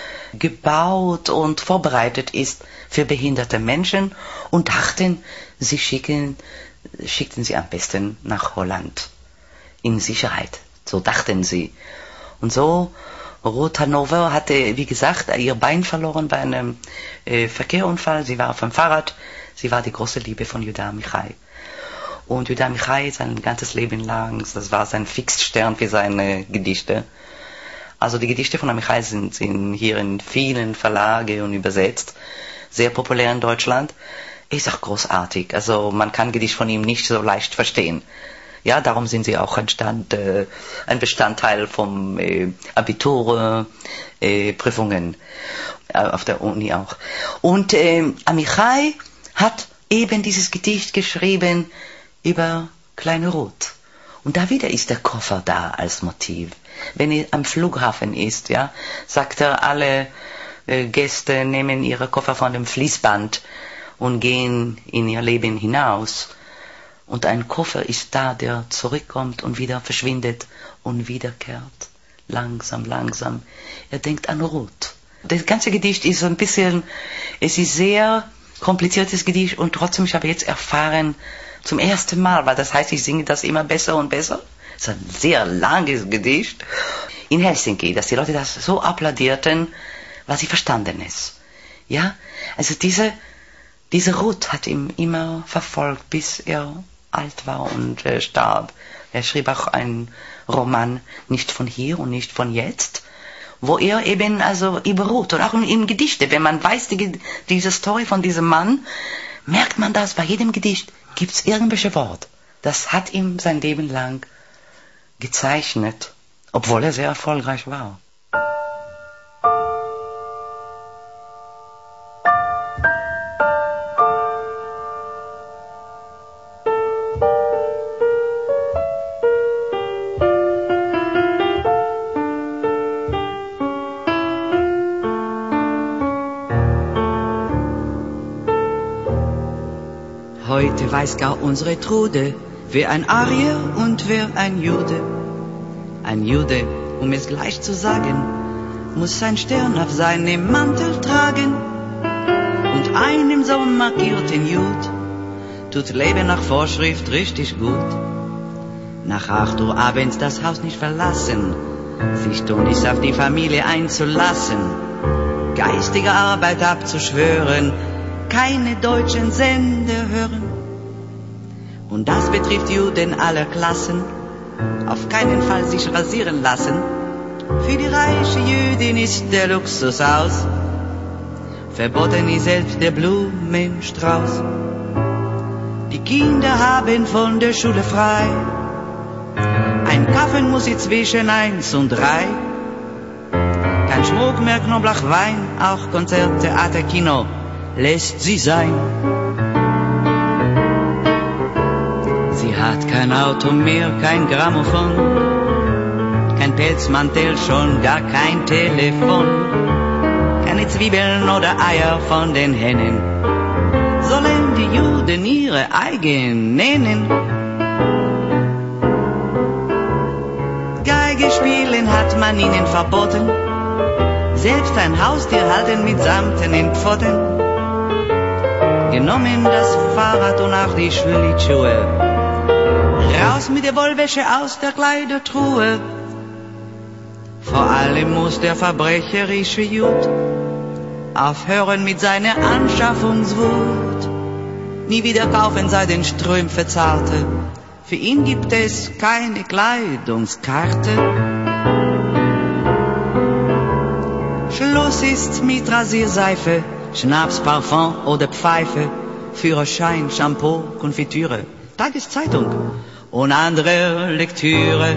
gebaut und vorbereitet ist für behinderte Menschen und dachten, sie schickten sie am besten nach Holland in Sicherheit. So dachten sie. Und so, Ruth Hanover hatte, wie gesagt, ihr Bein verloren bei einem Verkehrsunfall. Sie war auf dem Fahrrad. Sie war die große Liebe von Yehuda Amichai. Und Yehuda Amichai sein ganzes Leben lang, das war sein Fixstern für seine Gedichte. Also die Gedichte von Amichai sind hier in vielen Verlagen und übersetzt. Sehr populär in Deutschland. Ist auch großartig. Also man kann Gedichte von ihm nicht so leicht verstehen. Ja, darum sind sie auch ein Bestandteil vom Abiturprüfungen auf der Uni auch. Und Amichai hat eben dieses Gedicht geschrieben über kleine Ruth. Und da wieder ist der Koffer da als Motiv. Wenn er am Flughafen ist, ja, sagt er, alle Gäste nehmen ihre Koffer von dem Fließband und gehen in ihr Leben hinaus. Und ein Koffer ist da, der zurückkommt und wieder verschwindet und wiederkehrt. Langsam, langsam. Er denkt an Ruth. Das ganze Gedicht ist ein bisschen, es ist sehr kompliziertes Gedicht und trotzdem, ich habe jetzt erfahren, zum ersten Mal, weil das heißt, ich singe das immer besser und besser. Es ist ein sehr langes Gedicht. In Helsinki, dass die Leute das so applaudierten, weil sie verstanden ist. Ja, also diese Ruth hat ihn immer verfolgt, bis er alt war und starb. Er schrieb auch einen Roman, nicht von hier und nicht von jetzt, wo er eben also über Ruth und auch in Gedichte, wenn man weiß diese Story von diesem Mann, merkt man das, bei jedem Gedicht gibt es irgendwelche Wort. Das hat ihm sein Leben lang gezeichnet, obwohl er sehr erfolgreich war. Heute weiß gar unsere Trude, wer ein Arier und wer ein Jude. Ein Jude, um es gleich zu sagen, muss ein Stern auf seinem Mantel tragen. Und einem so markierten Jud tut Leben nach Vorschrift richtig gut. Nach 8 Uhr abends das Haus nicht verlassen, sich tunlichst auf die Familie einzulassen, geistige Arbeit abzuschwören, keine deutschen Sender hören. Und das betrifft Juden aller Klassen, auf keinen Fall sich rasieren lassen. Für die reiche Jüdin ist der Luxus aus, verboten ist selbst der Blumenstrauß. Die Kinder haben von der Schule frei, ein Kaffee muss sie zwischen 1 und 3. Kein Schmuck mehr, Knoblauch, Wein, auch Konzert, Theater, Kino lässt sie sein. Sie hat kein Auto mehr, kein Grammophon, kein Pelzmantel, schon gar kein Telefon, keine Zwiebeln oder Eier von den Hennen, sollen die Juden ihre eigen nennen. Geige spielen hat man ihnen verboten, selbst ein Haustier halten mit samtenen Pfoten. Genommen das Fahrrad und auch die Schlittschuhe, raus mit der Wollwäsche aus der Kleidertruhe. Vor allem muss der verbrecherische Jud aufhören mit seiner Anschaffungswut. Nie wieder kaufen sei den Strümpfe zarte, für ihn gibt es keine Kleidungskarte. Schluss ist mit Rasierseife, Schnaps, Parfum oder Pfeife, Führerschein, Shampoo, Konfitüre, Tageszeitung und andere Lektüre.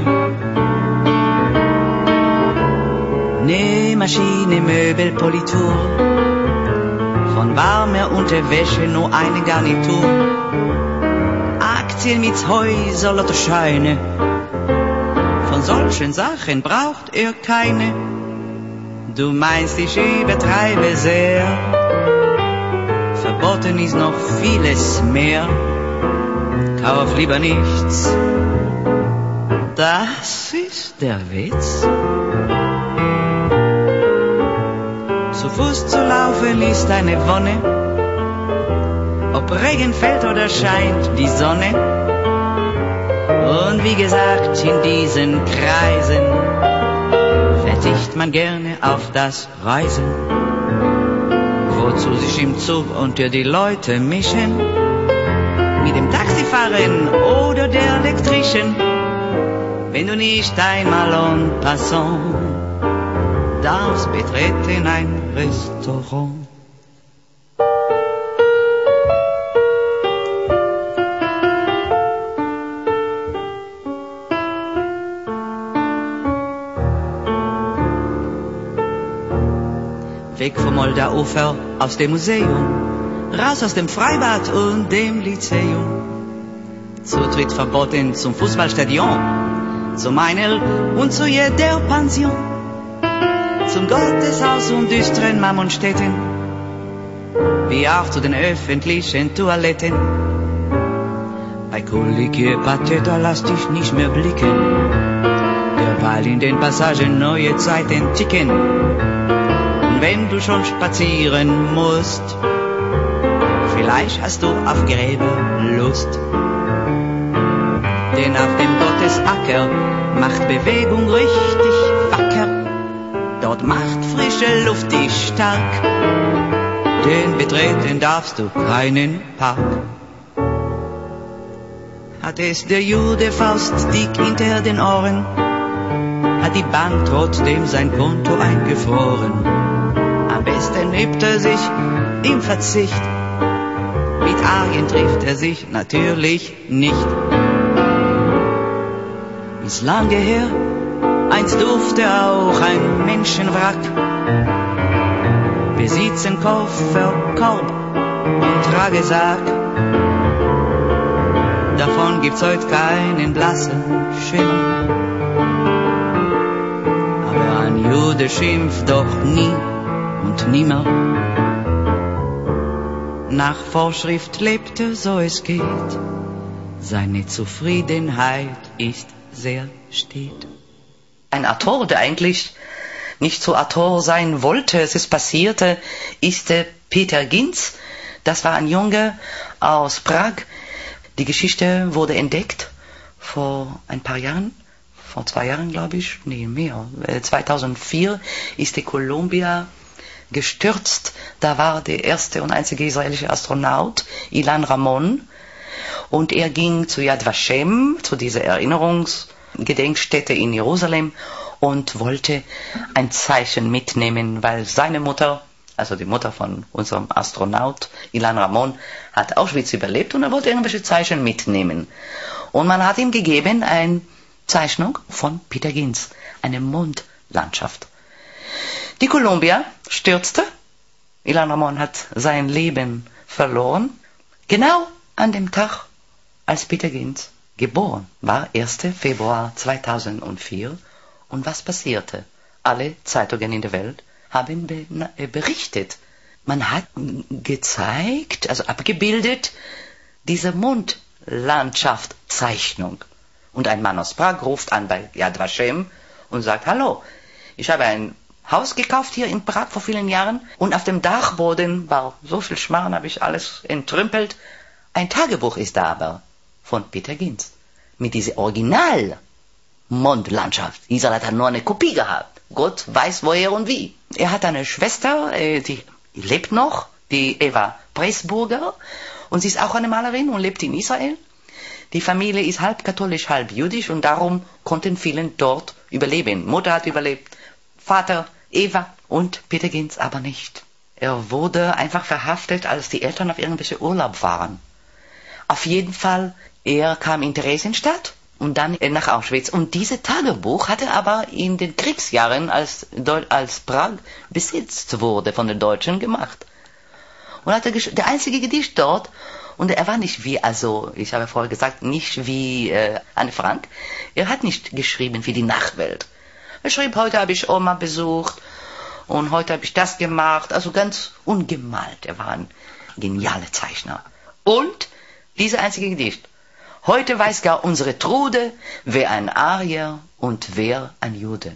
Nähmaschine, Möbel, Politur, von warmer Unterwäsche nur eine Garnitur. Aktien mit Häuser, Lottoscheine, von solchen Sachen braucht er keine. Du meinst, ich übertreibe sehr, verboten ist noch vieles mehr. Kauf lieber nichts, das ist der Witz. Zu Fuß zu laufen ist eine Wonne, ob Regen fällt oder scheint die Sonne. Und wie gesagt, in diesen Kreisen verzichtet man gerne auf das Reisen. Wozu sich im Zug unter die Leute mischen, mit dem Taxifahren oder der Elektrischen, wenn du nicht einmal en passant darfst betreten ein Restaurant. Weg vom Moldauufer, aus dem Museum, raus aus dem Freibad und dem Lyzeum. Zutritt verboten zum Fußballstadion, zum Einel und zu jeder Pension, zum Gotteshaus und düsteren Mammonstädten, wie auch zu den öffentlichen Toiletten. Bei Kollegie Pateta lass dich nicht mehr blicken, derweil in den Passagen neue Zeiten ticken. Wenn du schon spazieren musst, vielleicht hast du auf Gräber Lust. Denn auf dem Gottesacker macht Bewegung richtig wacker. Dort macht frische Luft dich stark, denn betreten darfst du keinen Park. Hat es der Jude faustdick hinter den Ohren, hat die Bank trotzdem sein Konto eingefroren. Am besten übt er sich im Verzicht, mit Arien trifft er sich natürlich nicht. Ist lange her, einst durfte auch ein Menschenwrack besitzen Koffer, Korb und Tragesack. Davon gibt's heute keinen blassen Schimmer, aber ein Jude schimpft doch nie und nimmer. nach Vorschrift lebte, so es geht. Seine Zufriedenheit ist sehr stet. Ein Autor, der eigentlich nicht so Autor sein wollte, es ist passierte, ist Peter Ginz. Das war ein Junge aus Prag. Die Geschichte wurde entdeckt vor ein paar Jahren, vor 2 Jahren glaube ich, nee mehr. 2004 ist die Columbia gestürzt. Da war der erste und einzige israelische Astronaut, Ilan Ramon. Und er ging zu Yad Vashem, zu dieser Erinnerungsgedenkstätte in Jerusalem und wollte ein Zeichen mitnehmen, weil seine Mutter, also die Mutter von unserem Astronaut Ilan Ramon, hat Auschwitz überlebt und er wollte irgendwelche Zeichen mitnehmen. Und man hat ihm gegeben eine Zeichnung von Peter Ginz, eine Mondlandschaft. Die Columbia stürzte. Ilan Ramon hat sein Leben verloren. Genau an dem Tag, als Peter Ginz geboren war, 1. Februar 2004. Und was passierte? Alle Zeitungen in der Welt haben berichtet. Man hat gezeigt, also abgebildet, diese Mondlandschaftszeichnung. Und ein Mann aus Prag ruft an bei Yad Vashem und sagt, hallo, ich habe ein Haus gekauft hier in Prag vor vielen Jahren und auf dem Dachboden war so viel Schmarrn, habe ich alles entrümpelt. Ein Tagebuch ist da aber von Peter Ginz mit dieser Original-Mondlandschaft. Israel hat nur eine Kopie gehabt. Gott weiß woher und wie. Er hat eine Schwester, die lebt noch, die Eva Pressburger, und sie ist auch eine Malerin und lebt in Israel. Die Familie ist halb katholisch, halb jüdisch und darum konnten viele dort überleben. Mutter hat überlebt, Vater, Eva und Peter Ginz aber nicht. Er wurde einfach verhaftet, als die Eltern auf irgendwelche Urlaub waren. Auf jeden Fall, er kam in Theresienstadt und dann nach Auschwitz. Und dieses Tagebuch hatte aber in den Kriegsjahren, als Prag besetzt wurde von den Deutschen, gemacht. Und hatte der einzige Gedicht dort, und er war nicht wie, also ich habe vorher gesagt, nicht wie Anne Frank. Er hat nicht geschrieben wie die Nachwelt. Er schrieb, heute habe ich Oma besucht und heute habe ich das gemacht. Also ganz ungemalt. Er war ein genialer Zeichner. Und diese einzige Gedicht. Heute weiß gar unsere Trude, wer ein Arier und wer ein Jude.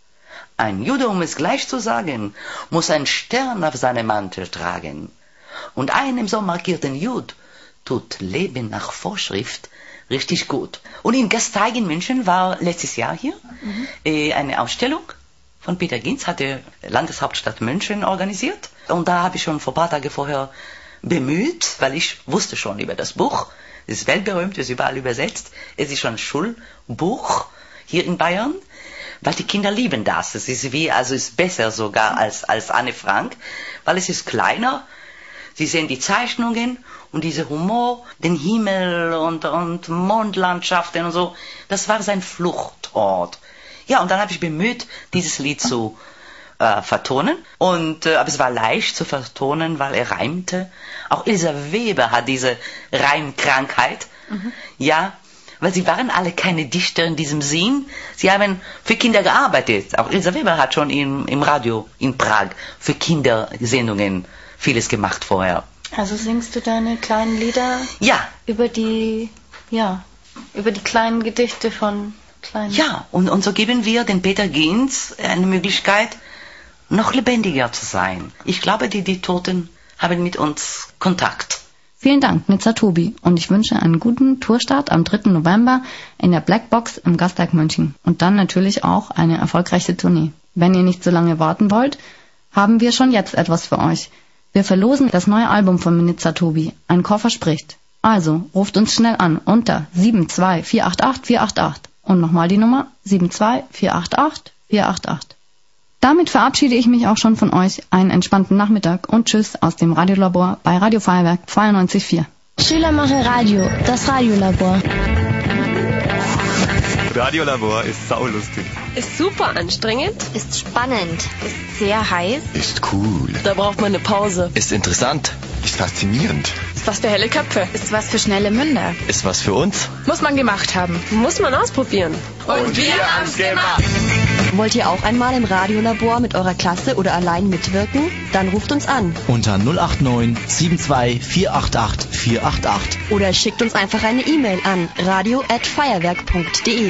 Ein Jude, um es gleich zu sagen, muss einen Stern auf seinem Mantel tragen. Und einem so markierten Jud tut Leben nach Vorschrift richtig gut. Und in Gasteig in München war letztes Jahr hier eine Ausstellung von Peter Ginz, hat die Landeshauptstadt München organisiert. Und da habe ich schon ein paar Tage vorher bemüht, weil ich wusste schon über das Buch. Es ist weltberühmt, es ist überall übersetzt. Es ist schon ein Schulbuch hier in Bayern, weil die Kinder lieben das. Es ist wie, also ist besser sogar als Anne Frank, weil es ist kleiner. Sie sehen die Zeichnungen und diese Humor, den Himmel und Mondlandschaften und so. Das war sein Fluchtort. Ja, und dann habe ich bemüht, dieses Lied zu vertonen. Aber es war leicht zu vertonen, weil er reimte. Auch Elsa Weber hat diese Reimkrankheit. Ja, weil sie waren alle keine Dichter in diesem Sinn. Sie haben für Kinder gearbeitet. Auch Elsa Weber hat schon im Radio in Prag für Kindersendungen vieles gemacht vorher. Also singst du deine kleinen Lieder? Ja. Über die kleinen Gedichte von kleinen... Ja, und so geben wir den Peter Ginz eine Möglichkeit, noch lebendiger zu sein. Ich glaube, die Toten haben mit uns Kontakt. Vielen Dank, Nizza Tobi. Und ich wünsche einen guten Tourstart am 3. November in der Blackbox im Gasteig München. Und dann natürlich auch eine erfolgreiche Tournee. Wenn ihr nicht so lange warten wollt, haben wir schon jetzt etwas für euch. Wir verlosen das neue Album von Nizza Tobi. Ein Koffer spricht. Also ruft uns schnell an unter 72488-488. Und nochmal die Nummer 72488-488. Damit verabschiede ich mich auch schon von euch. Einen entspannten Nachmittag und Tschüss aus dem Radiolabor bei Radio Feuerwerk 92.4. Schüler machen Radio, das Radiolabor. Radiolabor ist saulustig. Ist super anstrengend. Ist spannend. Ist sehr heiß. Ist cool. Da braucht man eine Pause. Ist interessant. Ist faszinierend. Ist was für helle Köpfe. Ist was für schnelle Münder. Ist was für uns. Muss man gemacht haben. Muss man ausprobieren. Und wir haben's gemacht. Wollt ihr auch einmal im Radiolabor mit eurer Klasse oder allein mitwirken? Dann ruft uns an. Unter 089 72 488 488. Oder schickt uns einfach eine E-Mail an radio@feuerwerk.de.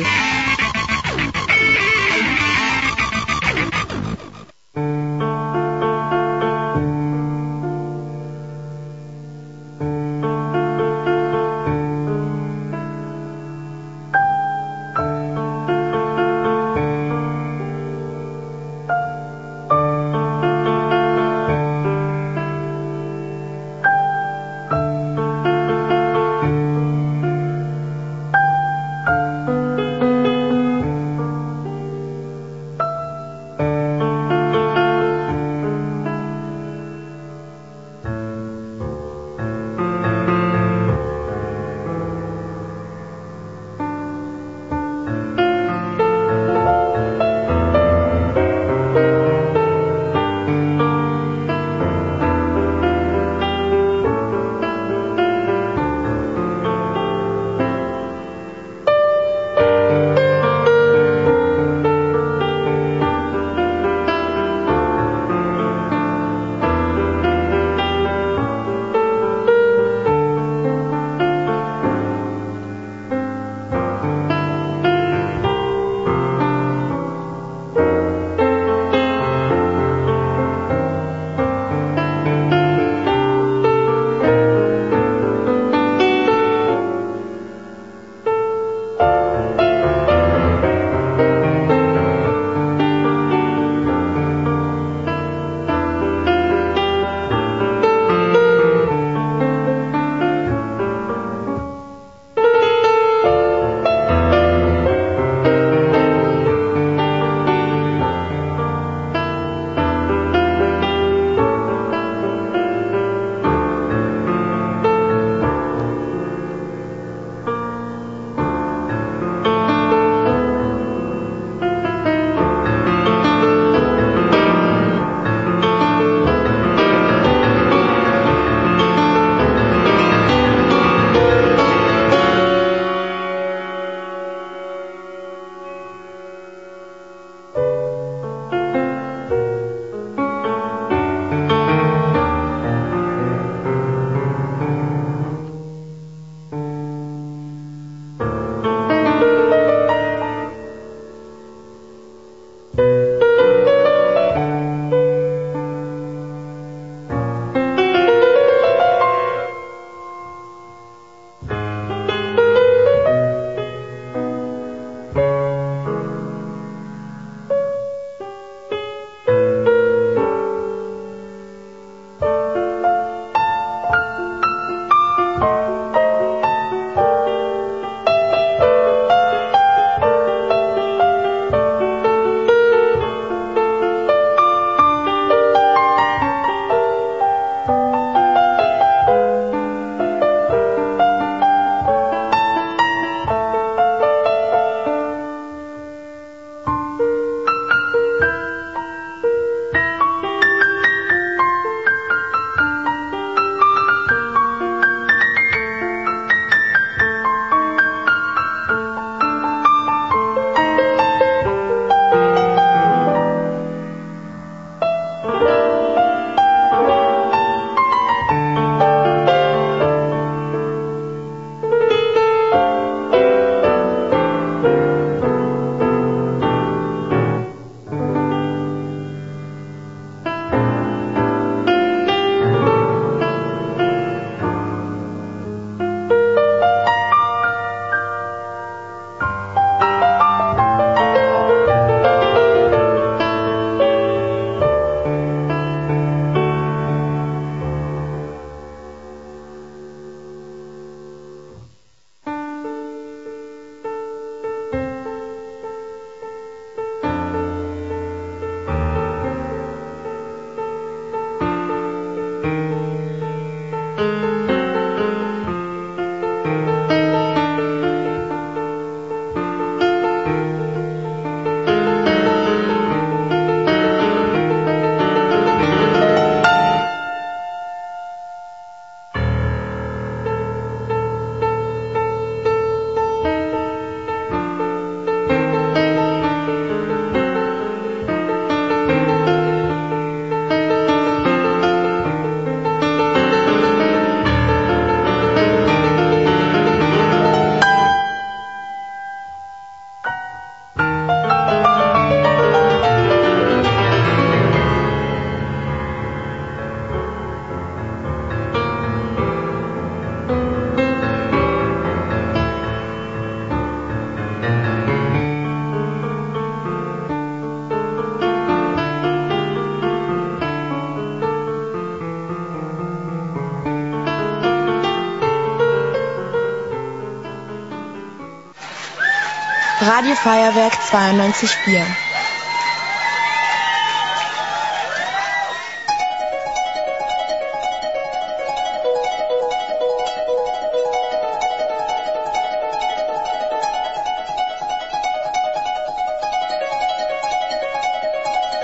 Radio Feuerwerk 92.4.